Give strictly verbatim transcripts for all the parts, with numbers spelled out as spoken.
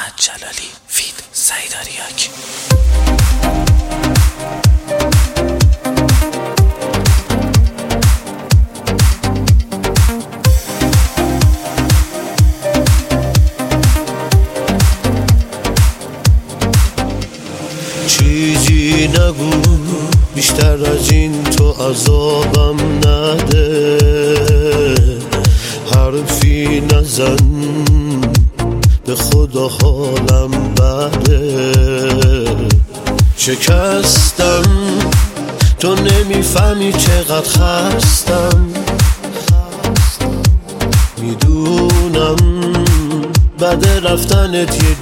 محمد جلالی فید سعید آریاک. چیزی نگو بیشتر از این تو عذابم نده، حرفی نزن به خدا حالم بده. شکستم تو نمیفهمی چقدر خستم، میدونم بعد رفتنت یه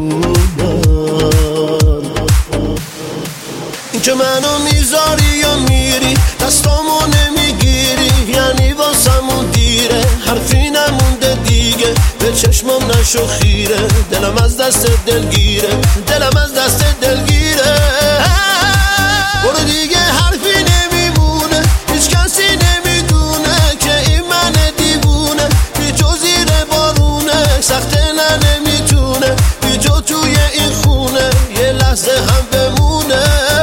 دیوونم. این که منو میذاری یا میری دستامو نمیگیری، یعنی واسمون دیره، حرفی نمونده دیگه، به چشمم نشو خیره، دلم از دست دلگیره، دلم از دست دلگیره. برو دیگه حرفی نمیمونه، هیچ کسی نمیدونه که این من دیوونه، بی جو زیر بارونه، سخته نه نمیتونه بی جو توی این خونه یه لحظه هم بمونه.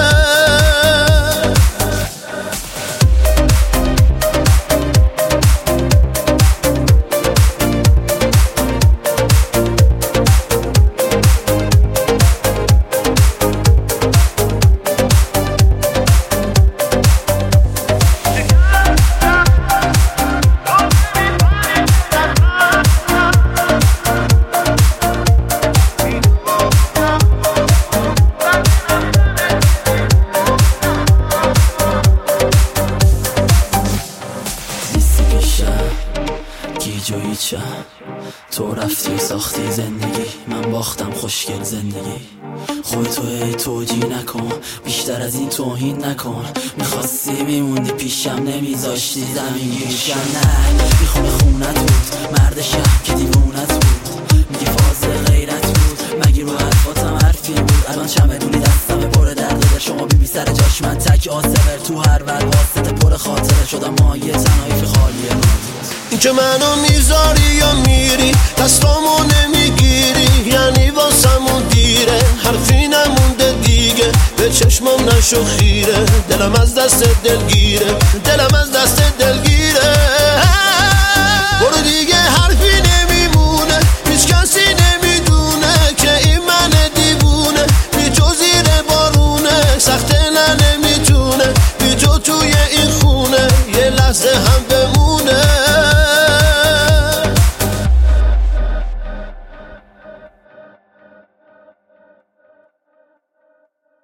تو رفتی ساختی زندگی، من باختم خوشگل زندگی. خودتو توجی نکن، بیشتر از این توهین نکن. میخواستی میموندی پیشم، نمیذاشتی زمین گیرشم. نه میخوام خونت بود، مرد شهر که دیوونت بود. میگی فاز غیرت بود، مگی رو حرفاتم حرفی بود. الان چمدونی دستم پر درد داره، شما بی بی سر جاش، من تک آسفر تو هر ور واسطه پر خاطره شدم. مایه تنهایی فی خالیه نازد. این که منو میذاری یا میری دستامو نمیگیری، یعنی واسمون دیره، حرفی نمونده دیگه، به چشمم نشو خیره، دلم از دست دلگیره، دلم از دست دلگیره.